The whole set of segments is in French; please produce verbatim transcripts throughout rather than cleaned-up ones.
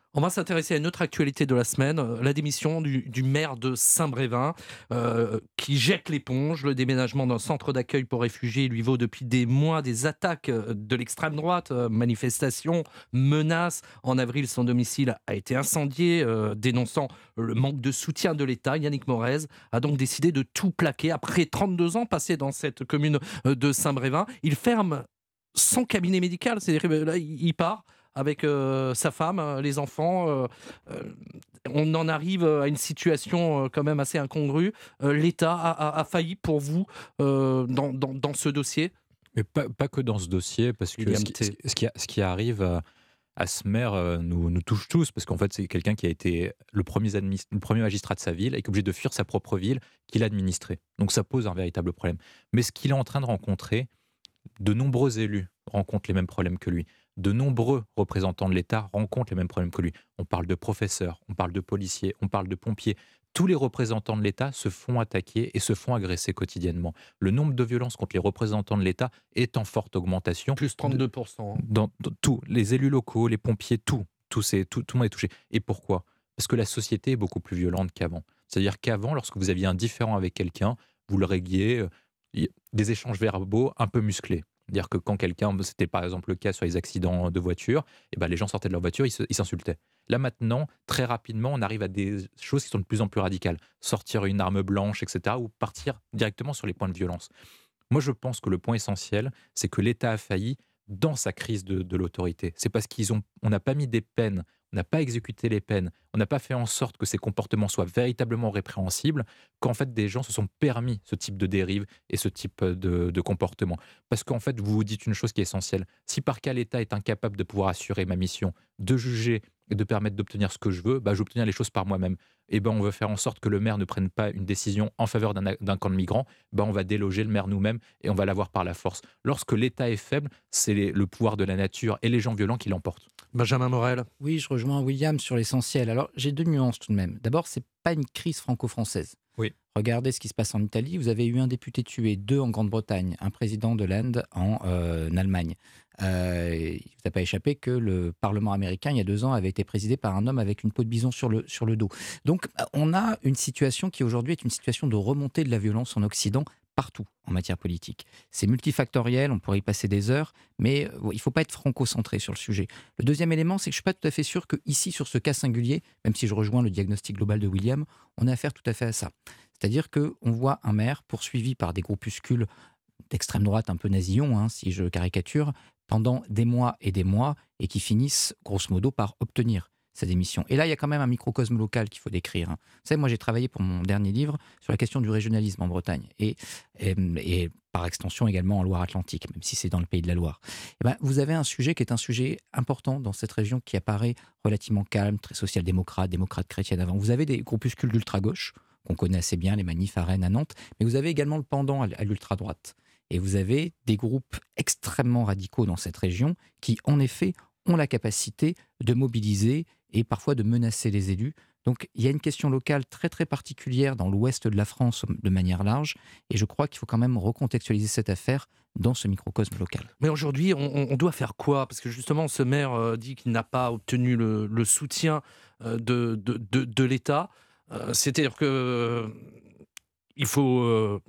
On va s'intéresser à une autre actualité de la semaine, euh, la démission du, du maire de Saint-Brévin, euh, qui jette l'éponge. Le déménagement d'un centre d'accueil pour réfugiés lui vaut depuis des mois des attaques euh, de l'extrême droite, euh, manifestations, menaces. En avril, son domicile a été incendié, euh, dénonçant le manque de soutien de l'État. Yannick Morez a donc décidé de tout plaquer. Après trente-deux ans passés dans cette commune euh, de Saint-Brévin, il ferme son cabinet médical. C'est-à-dire que là, il il part avec euh, sa femme, euh, les enfants. Euh, euh, on en arrive à une situation euh, quand même assez incongrue. Euh, L'État a, a- a failli pour vous euh, dans, dans- dans ce dossier. Mais pas, pas que dans ce dossier, parce que ce William qui, ce T. qui, ce qui a- ce qui arrive à, à ce maire euh, nous, nous touche tous, parce qu'en fait, c'est quelqu'un qui a été le premier, adminis- le premier magistrat de sa ville et qui est obligé de fuir sa propre ville qu'il a administrée. Donc ça pose un véritable problème. Mais ce qu'il est en train de rencontrer, de nombreux élus rencontrent les mêmes problèmes que lui. De nombreux représentants de l'État rencontrent les mêmes problèmes que lui. On parle de professeurs, on parle de policiers, on parle de pompiers. Tous les représentants de l'État se font attaquer et se font agresser quotidiennement. Le nombre de violences contre les représentants de l'État est en forte augmentation. Plus De- trente-deux pour cent. Hein. dans, dans tout, les élus locaux, les pompiers, tout, tout, c'est- tout, tout le monde est touché. Et pourquoi? Parce que la société est beaucoup plus violente qu'avant. C'est-à-dire qu'avant, lorsque vous aviez un différend avec quelqu'un, vous le régliez, euh, y- des échanges verbaux un peu musclés. C'est-à-dire que quand quelqu'un, c'était par exemple le cas sur les accidents de voiture, et ben les gens sortaient de leur voiture, ils se- ils s'insultaient. Là maintenant, très rapidement, on arrive à des choses qui sont de plus en plus radicales. Sortir une arme blanche, et cetera, ou partir directement sur les points de violence. Moi, je pense que le point essentiel, c'est que l'État a failli dans sa crise de, de l'autorité. C'est parce qu'ils ont, on n'a pas mis des peines, on n'a pas exécuté les peines, on n'a pas fait en sorte que ces comportements soient véritablement répréhensibles, qu'en fait des gens se sont permis ce type de dérive et ce type de, de comportement. Parce qu'en fait, vous vous dites une chose qui est essentielle. Si par cas l'État est incapable de pouvoir assurer ma mission, de juger et de permettre d'obtenir ce que je veux, bah, je vais obtenir les choses par moi-même. Et ben, on veut faire en sorte que le maire ne prenne pas une décision en faveur d'un d'un camp de migrants, ben, on va déloger le maire nous-mêmes et on va l'avoir par la force. Lorsque l'État est faible, c'est les- le pouvoir de la nature et les gens violents qui l'emportent. Benjamin Morel. Oui, je rejoins William sur l'essentiel. Alors, j'ai deux nuances tout de même. D'abord, c'est pas une crise franco-française. Oui. Regardez ce qui se passe en Italie. Vous avez eu un député tué, deux en Grande-Bretagne, un président de l'Inde en, euh, en Allemagne. Euh, il ne vous a pas échappé que le Parlement américain, il y a deux ans, avait été présidé par un homme avec une peau de bison sur le, sur le dos. Donc, on a une situation qui aujourd'hui est une situation de remontée de la violence en Occident partout en matière politique. C'est multifactoriel, on pourrait y passer des heures, mais euh, il ne faut pas être franco-centré sur le sujet. Le deuxième élément, c'est que je ne suis pas tout à fait sûr que ici, sur ce cas singulier, même si je rejoins le diagnostic global de William, on a affaire tout à fait à ça. C'est-à-dire qu'on voit un maire poursuivi par des groupuscules d'extrême droite un peu nasillons, hein, si je caricature, pendant des mois et des mois, et qui finissent, grosso modo, par obtenir sa démission. Et là, il y a quand même un microcosme local qu'il faut décrire. Hein. Vous savez, moi, j'ai travaillé pour mon dernier livre sur la question du régionalisme en Bretagne, et, et, et par extension également en Loire-Atlantique, même si c'est dans le pays de la Loire. Eh ben, vous avez un sujet qui est un sujet important dans cette région qui apparaît relativement calme, très social-démocrate, démocrate chrétienne avant. Vous avez des groupuscules d'ultra-gauche, qu'on connaît assez bien, les manifs à Rennes, à Nantes, mais vous avez également le pendant à à l'ultra-droite. Et vous avez des groupes extrêmement radicaux dans cette région qui, en effet, ont la capacité de mobiliser et parfois de menacer les élus. Donc il y a une question locale très très particulière dans l'ouest de la France de manière large, et je crois qu'il faut quand même recontextualiser cette affaire dans ce microcosme local. Mais aujourd'hui, on, on- on doit faire quoi? Parce que justement, ce maire euh, dit qu'il n'a pas obtenu le, le soutien euh, de, de, de- de l'État. Euh, C'est-à-dire que euh, il faut euh,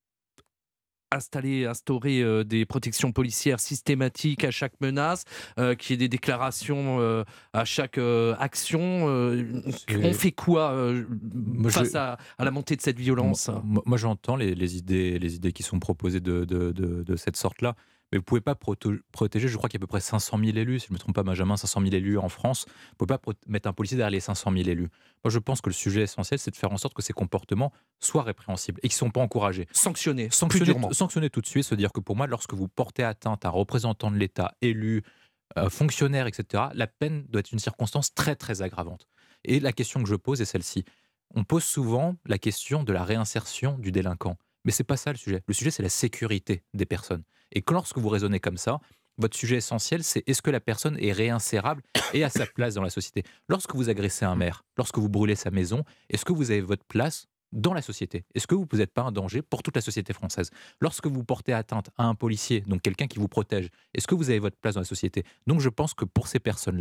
installer, instaurer euh, des protections policières systématiques à chaque menace, euh, qu'il y ait des déclarations euh, à chaque euh, action. euh, on C'est- fait quoi euh, Moi, je- face à, à la montée de cette Moi, violence? moi- moi, j'entends les, les idées, les idées qui sont proposées de, de, de- de cette sorte-là, mais vous ne pouvez pas proto- protéger, je crois qu'il y a à peu près cinq cent mille élus, si je ne me trompe pas, Benjamin, cinq cent mille élus en France. Vous ne pouvez pas pro- mettre un policier derrière les cinq cent mille élus. Moi, je pense que le sujet essentiel, c'est de faire en sorte que ces comportements soient répréhensibles et qu'ils ne sont pas encouragés. Sanctionner, plus Sanctionner, durement. sanctionner tout de suite, se dire que pour moi, lorsque vous portez atteinte à un représentant de l'État, élu, euh, fonctionnaire, et cetera, la peine doit être une circonstance très, très aggravante. Et la question que je pose est celle-ci. On pose souvent la question de la réinsertion du délinquant. Mais c'est pas ça le sujet. Le sujet, c'est la sécurité des personnes. Et que lorsque vous raisonnez comme ça, votre sujet essentiel, c'est est-ce que la personne est réinsérable et à sa place dans la société. Lorsque vous agressez un maire, lorsque vous brûlez sa maison, est-ce que vous avez votre place dans la société? Est-ce que vous n'êtes pas un danger pour toute la société française? Lorsque vous portez atteinte à un policier, donc quelqu'un qui vous protège, est-ce que vous avez votre place dans la société? Donc je pense que pour ces personnes-là,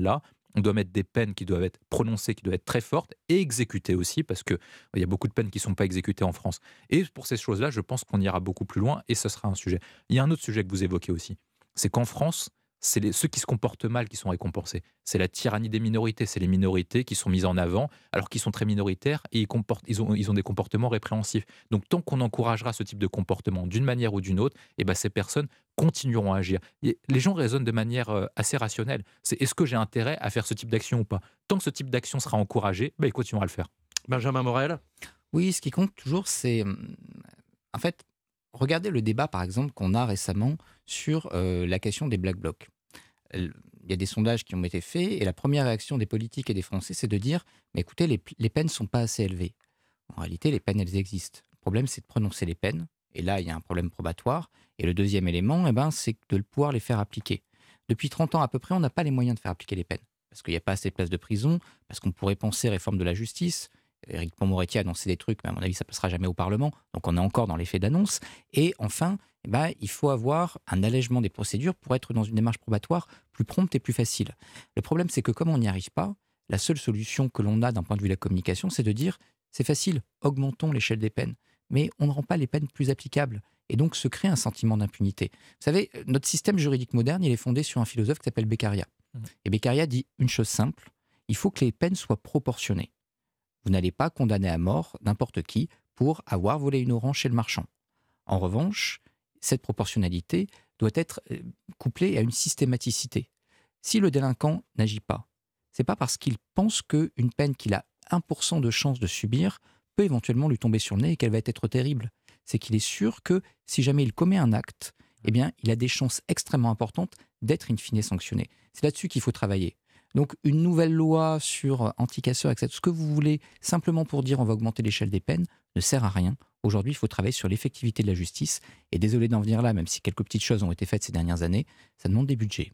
On doit mettre des peines qui doivent être prononcées, qui doivent être très fortes et exécutées aussi, parce qu'il y a beaucoup de peines qui ne sont pas exécutées en France. Et pour ces choses-là, je pense qu'on ira beaucoup plus loin et ce sera un sujet. Il y a un autre sujet que vous évoquez aussi, c'est qu'en France, c'est les, ceux qui se comportent mal qui sont récompensés. C'est la tyrannie des minorités, c'est les minorités qui sont mises en avant alors qu'ils sont très minoritaires et ils, comportent, ils, ont, ils ont des comportements répréhensifs. Donc tant qu'on encouragera ce type de comportement d'une manière ou d'une autre, eh ben, ces personnes continueront à agir. Et les gens raisonnent de manière euh, assez rationnelle. C'est est-ce que j'ai intérêt à faire ce type d'action ou pas? Tant que ce type d'action sera encouragé, ben, ils continueront à le faire. Benjamin Morel. Oui, ce qui compte toujours, c'est hum, en fait, regardez le débat, par exemple, qu'on a récemment sur euh, la question des Black Blocs. Il y a des sondages qui ont été faits et la première réaction des politiques et des Français, c'est de dire mais écoutez, les, les peines ne sont pas assez élevées. En réalité, les peines, elles existent. Le problème, c'est de prononcer les peines. Et là, il y a un problème probatoire. Et le deuxième élément, eh ben, c'est de pouvoir les faire appliquer. Depuis trente ans à peu près, on n'a pas les moyens de faire appliquer les peines. Parce qu'il n'y a pas assez de places de prison, parce qu'on pourrait penser réforme de la justice. Éric Dupond-Moretti a annoncé des trucs, mais à mon avis, ça ne passera jamais au Parlement. Donc on est encore dans l'effet d'annonce. Et enfin, eh ben, il faut avoir un allègement des procédures pour être dans une démarche probatoire plus prompte et plus facile. Le problème, c'est que comme on n'y arrive pas, la seule solution que l'on a d'un point de vue de la communication, c'est de dire c'est facile, augmentons l'échelle des peines. Mais on ne rend pas les peines plus applicables. Et donc se crée un sentiment d'impunité. Vous savez, notre système juridique moderne, il est fondé sur un philosophe qui s'appelle Beccaria. Mmh. Et Beccaria dit une chose simple, il faut que les peines soient proportionnées. Vous n'allez pas condamner à mort n'importe qui pour avoir volé une orange chez le marchand. En revanche, cette proportionnalité doit être couplée à une systématicité. Si le délinquant n'agit pas, c'est pas parce qu'il pense qu'une peine qu'il a un pour cent de chance de subir peut éventuellement lui tomber sur le nez et qu'elle va être terrible. C'est qu'il est sûr que si jamais il commet un acte, eh bien, il a des chances extrêmement importantes d'être in fine sanctionné. C'est là-dessus qu'il faut travailler. Donc, une nouvelle loi sur anticasseurs, et cetera, ce que vous voulez, simplement pour dire on va augmenter l'échelle des peines, ne sert à rien. Aujourd'hui, il faut travailler sur l'effectivité de la justice. Et désolé d'en venir là, même si quelques petites choses ont été faites ces dernières années, ça demande des budgets.